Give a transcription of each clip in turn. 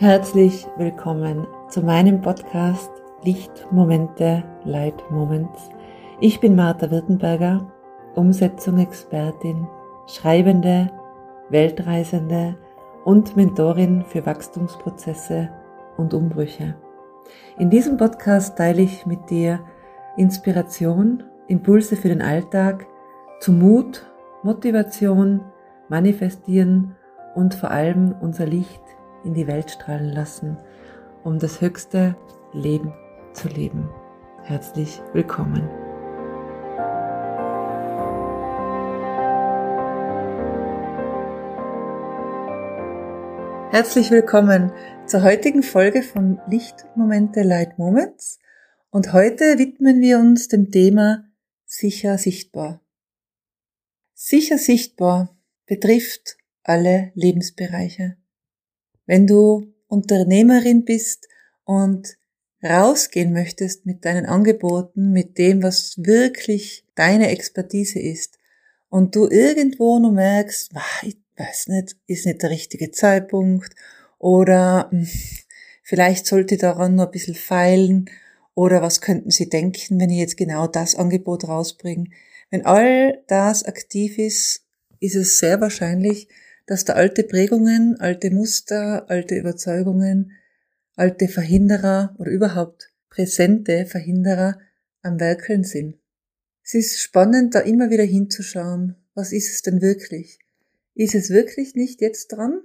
Herzlich willkommen zu meinem Podcast Lichtmomente, Light Moments. Ich bin Martha Wirtenberger, Umsetzung-Expertin, Schreibende, Weltreisende und Mentorin für Wachstumsprozesse und Umbrüche. In diesem Podcast teile ich mit dir Inspiration, Impulse für den Alltag, zu Mut, Motivation, Manifestieren und vor allem unser Licht in die Welt strahlen lassen, um das höchste Leben zu leben. Herzlich willkommen. Herzlich willkommen zur heutigen Folge von Lichtmomente, Light Moments. Und heute widmen wir uns dem Thema sicher sichtbar. Sicher sichtbar betrifft alle Lebensbereiche. Wenn du Unternehmerin bist und rausgehen möchtest mit deinen Angeboten, mit dem, was wirklich deine Expertise ist, und du irgendwo nur merkst, ich weiß nicht, ist nicht der richtige Zeitpunkt, oder vielleicht sollte ich daran noch ein bisschen feilen, oder was könnten sie denken, wenn ich jetzt genau das Angebot rausbringe. Wenn all das aktiv ist, ist es sehr wahrscheinlich, dass da alte Prägungen, alte Muster, alte Überzeugungen, alte Verhinderer oder überhaupt präsente Verhinderer am Werkeln sind. Es ist spannend, da immer wieder hinzuschauen, was ist es denn wirklich? Ist es wirklich nicht jetzt dran?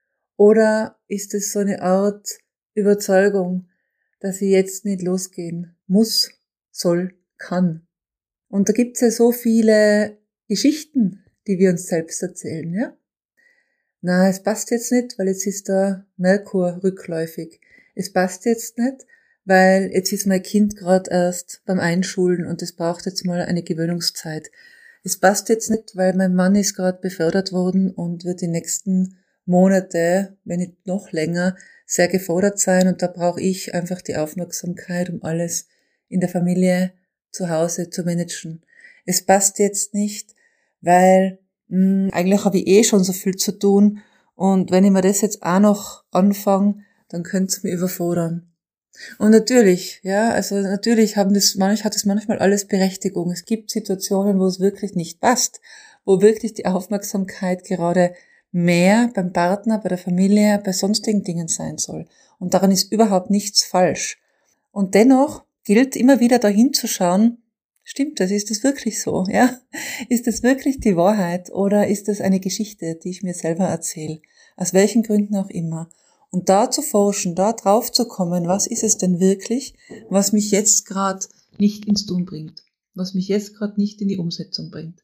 Oder ist es so eine Art Überzeugung, dass ich jetzt nicht losgehen muss, soll, kann? Und da gibt's ja so viele Geschichten, die wir uns selbst erzählen, ja? Na, es passt jetzt nicht, weil jetzt ist der Merkur rückläufig. Es passt jetzt nicht, weil jetzt ist mein Kind gerade erst beim Einschulen und es braucht jetzt mal eine Gewöhnungszeit. Es passt jetzt nicht, weil mein Mann ist gerade befördert worden und wird die nächsten Monate, wenn nicht noch länger, sehr gefordert sein, und da brauche ich einfach die Aufmerksamkeit, um alles in der Familie zu Hause zu managen. Es passt jetzt nicht, weil eigentlich habe ich schon so viel zu tun, und wenn ich mir das jetzt auch noch anfange, dann könnte es mich überfordern. Und natürlich, natürlich hat es manchmal alles Berechtigung. Es gibt Situationen, wo es wirklich nicht passt, wo wirklich die Aufmerksamkeit gerade mehr beim Partner, bei der Familie, bei sonstigen Dingen sein soll. Und daran ist überhaupt nichts falsch. Und dennoch gilt immer wieder dahin zu schauen, stimmt das? Ist das wirklich so? Ja? Ist das wirklich die Wahrheit, oder ist das eine Geschichte, die ich mir selber erzähle? Aus welchen Gründen auch immer. Und da zu forschen, da drauf zu kommen, was ist es denn wirklich, was mich jetzt gerade nicht ins Tun bringt, was mich jetzt gerade nicht in die Umsetzung bringt.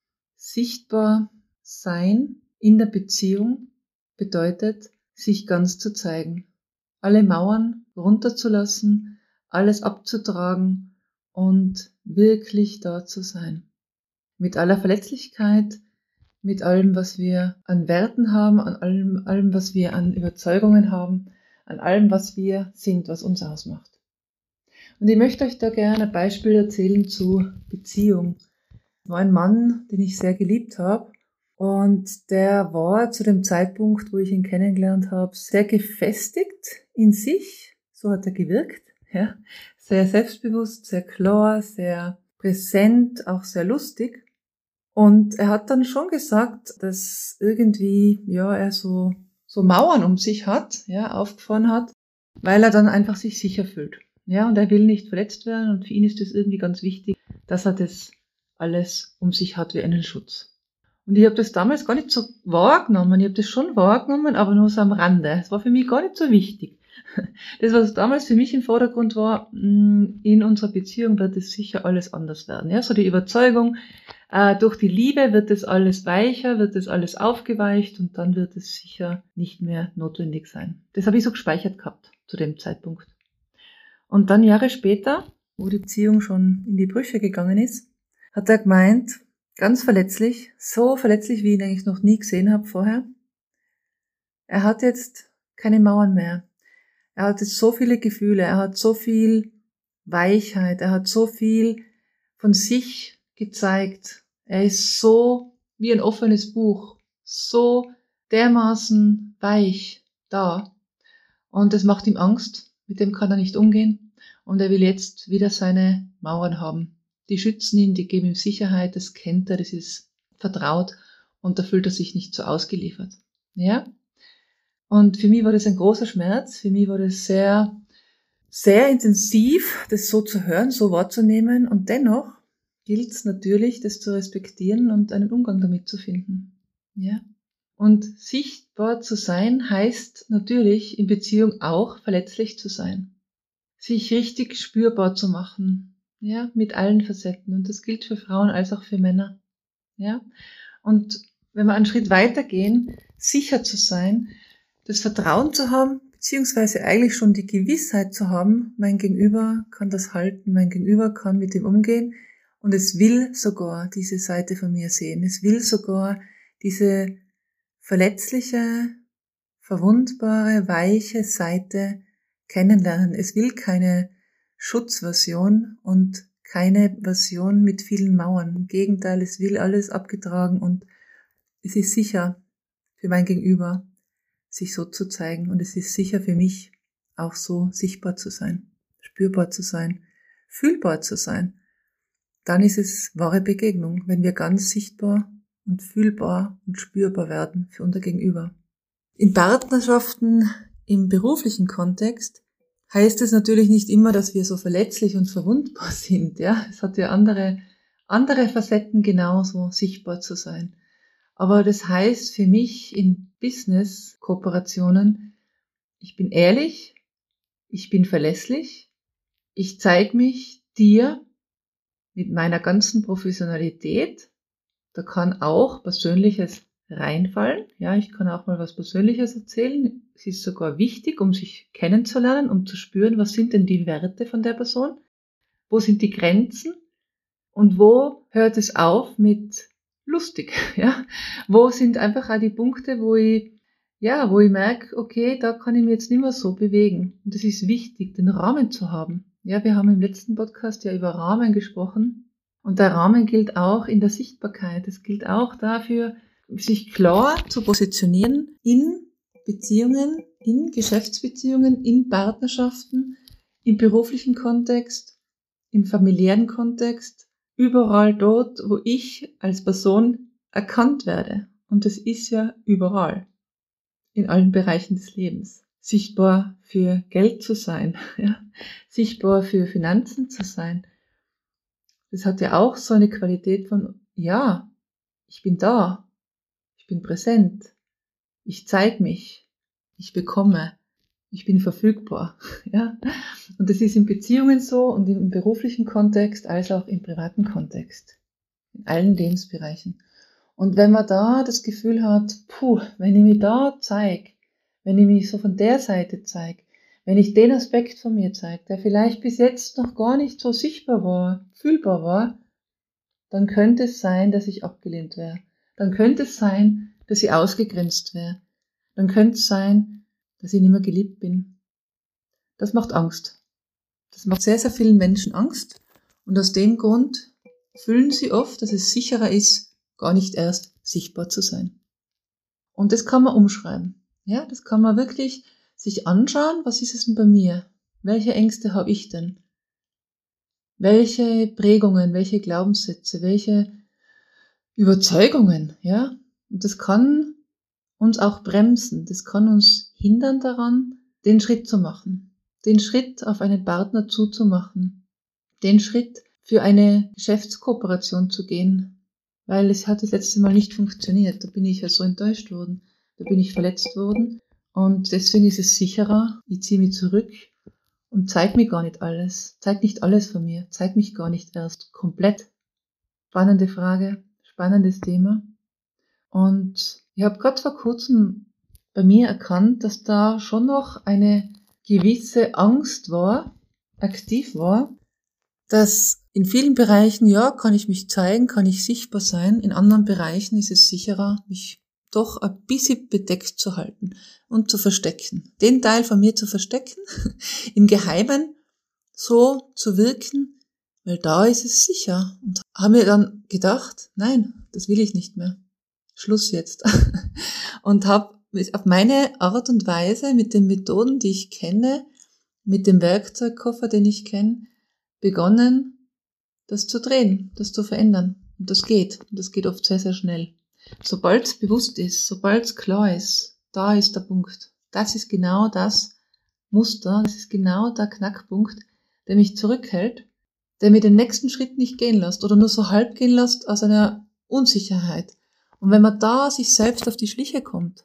Sichtbar sein in der Beziehung bedeutet, sich ganz zu zeigen. Alle Mauern runterzulassen, alles abzutragen und wirklich da zu sein. Mit aller Verletzlichkeit, mit allem, was wir an Werten haben, an allem, was wir an Überzeugungen haben, an allem, was wir sind, was uns ausmacht. Und ich möchte euch da gerne ein Beispiel erzählen zu Beziehung. Es war ein Mann, den ich sehr geliebt habe, und der war zu dem Zeitpunkt, wo ich ihn kennengelernt habe, sehr gefestigt in sich, so hat er gewirkt, ja, sehr selbstbewusst, sehr klar, sehr präsent, auch sehr lustig. Und er hat dann schon gesagt, dass irgendwie, er so Mauern um sich hat, aufgefahren hat, weil er dann einfach sich sicher fühlt. Ja, und er will nicht verletzt werden, und für ihn ist es irgendwie ganz wichtig, dass er das alles um sich hat wie einen Schutz. Und ich habe das damals gar nicht so wahrgenommen. Ich habe das schon wahrgenommen, aber nur so am Rande. Es war für mich gar nicht so wichtig. Das, was damals für mich im Vordergrund war, in unserer Beziehung wird es sicher alles anders werden. Ja, so die Überzeugung, durch die Liebe wird es alles weicher, wird es alles aufgeweicht, und dann wird es sicher nicht mehr notwendig sein. Das habe ich so gespeichert gehabt zu dem Zeitpunkt. Und dann Jahre später, wo die Beziehung schon in die Brüche gegangen ist, hat er gemeint, ganz verletzlich, so verletzlich, wie ich ihn eigentlich noch nie gesehen habe vorher, er hat jetzt keine Mauern mehr. Er hat jetzt so viele Gefühle, er hat so viel Weichheit, er hat so viel von sich gezeigt. Er ist so wie ein offenes Buch, so dermaßen weich da. Und das macht ihm Angst, mit dem kann er nicht umgehen und er will jetzt wieder seine Mauern haben. Die schützen ihn, die geben ihm Sicherheit, das kennt er, das ist vertraut und da fühlt er sich nicht so ausgeliefert. Ja? Und für mich war das ein großer Schmerz, für mich war das sehr, sehr intensiv, das so zu hören, so wahrzunehmen und dennoch gilt es natürlich, das zu respektieren und einen Umgang damit zu finden. Ja? Und sichtbar zu sein heißt natürlich in Beziehung auch verletzlich zu sein. Sich richtig spürbar zu machen, ja, mit allen Facetten. Und das gilt für Frauen als auch für Männer. Ja? Und wenn wir einen Schritt weitergehen, sicher zu sein, das Vertrauen zu haben, beziehungsweise eigentlich schon die Gewissheit zu haben, mein Gegenüber kann das halten, mein Gegenüber kann mit dem umgehen und es will sogar diese Seite von mir sehen. Es will sogar diese verletzliche, verwundbare, weiche Seite kennenlernen. Es will keine Schutzversion und keine Version mit vielen Mauern. Im Gegenteil, es will alles abgetragen und es ist sicher für mein Gegenüber, sich so zu zeigen und es ist sicher für mich, auch so sichtbar zu sein, spürbar zu sein, fühlbar zu sein. Dann ist es wahre Begegnung, wenn wir ganz sichtbar und fühlbar und spürbar werden für unser Gegenüber. In Partnerschaften im beruflichen Kontext heißt es natürlich nicht immer, dass wir so verletzlich und verwundbar sind. Ja, es hat ja andere Facetten genauso sichtbar zu sein. Aber das heißt für mich in Business-Kooperationen, ich bin ehrlich, ich bin verlässlich, ich zeige mich dir mit meiner ganzen Professionalität. Da kann auch Persönliches reinfallen. Ja, ich kann auch mal was Persönliches erzählen. Es ist sogar wichtig, um sich kennenzulernen, um zu spüren, was sind denn die Werte von der Person? Wo sind die Grenzen? Und wo hört es auf mit lustig? Ja, wo sind einfach auch die Punkte, wo ich merke, okay, da kann ich mich jetzt nicht mehr so bewegen. Und es ist wichtig, den Rahmen zu haben. Ja, wir haben im letzten Podcast ja über Rahmen gesprochen. Und der Rahmen gilt auch in der Sichtbarkeit. Es gilt auch dafür, sich klar zu positionieren in Beziehungen, in Geschäftsbeziehungen, in Partnerschaften, im beruflichen Kontext, im familiären Kontext, überall dort, wo ich als Person erkannt werde. Und das ist ja überall, in allen Bereichen des Lebens. Sichtbar für Geld zu sein, ja? Sichtbar für Finanzen zu sein. Das hat ja auch so eine Qualität von, ja, ich bin da, ich bin präsent, ich zeige mich, ich bekomme, ich bin verfügbar. Ja? Und das ist in Beziehungen so und im beruflichen Kontext als auch im privaten Kontext, in allen Lebensbereichen. Und wenn man da das Gefühl hat, wenn ich mich da zeige, wenn ich mich so von der Seite zeige, wenn ich den Aspekt von mir zeige, der vielleicht bis jetzt noch gar nicht so sichtbar war, fühlbar war, dann könnte es sein, dass ich abgelehnt wäre. Dann könnte es sein, dass ich ausgegrenzt wäre. Dann könnte es sein, dass ich nicht mehr geliebt bin. Das macht Angst. Das macht sehr, sehr vielen Menschen Angst. Und aus dem Grund fühlen sie oft, dass es sicherer ist, gar nicht erst sichtbar zu sein. Und das kann man umschreiben. Ja, das kann man wirklich sich anschauen, was ist es denn bei mir? Welche Ängste habe ich denn? Welche Prägungen, welche Glaubenssätze, welche Überzeugungen, ja? Und das kann uns auch bremsen, das kann uns hindern daran, den Schritt zu machen, den Schritt auf einen Partner zuzumachen, den Schritt für eine Geschäftskooperation zu gehen, weil es hat das letzte Mal nicht funktioniert, da bin ich ja so enttäuscht worden, da bin ich verletzt worden und deswegen ist es sicherer, ich ziehe mich zurück und zeig mir gar nicht alles, zeig nicht alles von mir, zeig mich gar nicht erst komplett. Spannende Frage, spannendes Thema. Und ich habe gerade vor kurzem bei mir erkannt, dass da schon noch eine gewisse Angst war, aktiv war, dass in vielen Bereichen, ja, kann ich mich zeigen, kann ich sichtbar sein, in anderen Bereichen ist es sicherer, mich doch ein bisschen bedeckt zu halten und zu verstecken. Den Teil von mir zu verstecken, im Geheimen so zu wirken, weil da ist es sicher. Und habe mir dann gedacht, nein, das will ich nicht mehr. Schluss jetzt. Und habe auf meine Art und Weise, mit den Methoden, die ich kenne, mit dem Werkzeugkoffer, den ich kenne, begonnen, das zu drehen, das zu verändern. Und das geht. Und das geht oft sehr, sehr schnell. Sobald es bewusst ist, sobald es klar ist, da ist der Punkt. Das ist genau das Muster, das ist genau der Knackpunkt, der mich zurückhält, der mir den nächsten Schritt nicht gehen lässt oder nur so halb gehen lässt aus einer Unsicherheit. Und wenn man da sich selbst auf die Schliche kommt,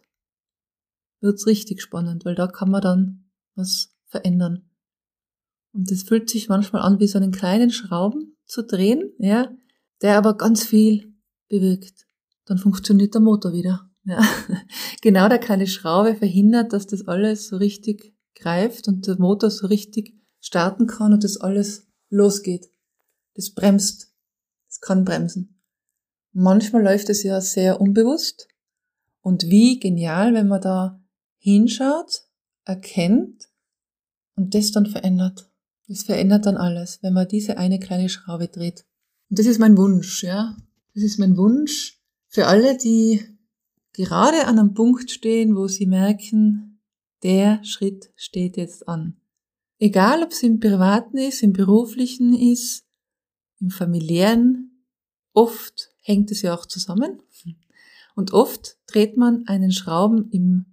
wird's richtig spannend, weil da kann man dann was verändern. Und das fühlt sich manchmal an wie so einen kleinen Schrauben zu drehen, ja, der aber ganz viel bewirkt. Dann funktioniert der Motor wieder. Ja. Genau der kleine Schraube verhindert, dass das alles so richtig greift und der Motor so richtig starten kann und das alles losgeht. Das bremst. Das kann bremsen. Manchmal läuft es ja sehr unbewusst. Und wie genial, wenn man da hinschaut, erkennt und das dann verändert. Das verändert dann alles, wenn man diese eine kleine Schraube dreht. Und das ist mein Wunsch, ja. Das ist mein Wunsch für alle, die gerade an einem Punkt stehen, wo sie merken, der Schritt steht jetzt an. Egal, ob es im Privaten ist, im Beruflichen ist, im Familiären, oft hängt es ja auch zusammen. Und oft dreht man einen Schrauben im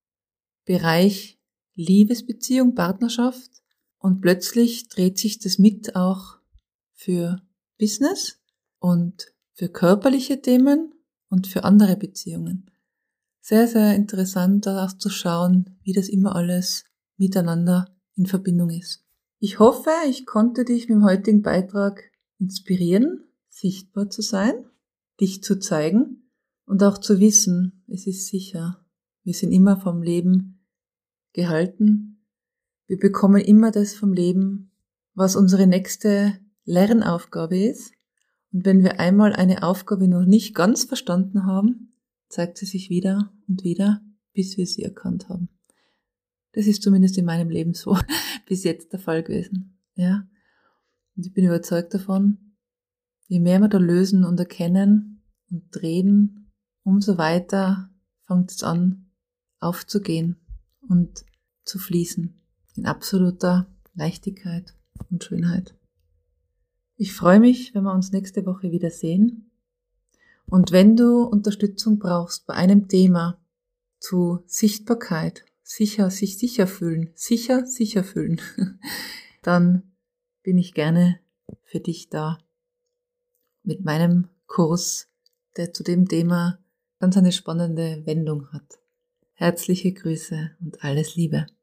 Bereich Liebesbeziehung, Partnerschaft und plötzlich dreht sich das mit auch für Business und für körperliche Themen und für andere Beziehungen. Sehr, sehr interessant, da auch zu schauen, wie das immer alles miteinander in Verbindung ist. Ich hoffe, ich konnte dich mit dem heutigen Beitrag inspirieren, sichtbar zu sein, dich zu zeigen und auch zu wissen, es ist sicher, wir sind immer vom Leben gehalten. Wir bekommen immer das vom Leben, was unsere nächste Lernaufgabe ist. Und wenn wir einmal eine Aufgabe noch nicht ganz verstanden haben, zeigt sie sich wieder und wieder, bis wir sie erkannt haben. Das ist zumindest in meinem Leben so bis jetzt der Fall gewesen. Ja. Und ich bin überzeugt davon, je mehr wir da lösen und erkennen und drehen, umso weiter fängt es an, aufzugehen und zu fließen in absoluter Leichtigkeit und Schönheit. Ich freue mich, wenn wir uns nächste Woche wieder sehen. Und wenn du Unterstützung brauchst bei einem Thema zu Sichtbarkeit, sich sicher fühlen, dann bin ich gerne für dich da mit meinem Kurs, der zu dem Thema ganz eine spannende Wendung hat. Herzliche Grüße und alles Liebe.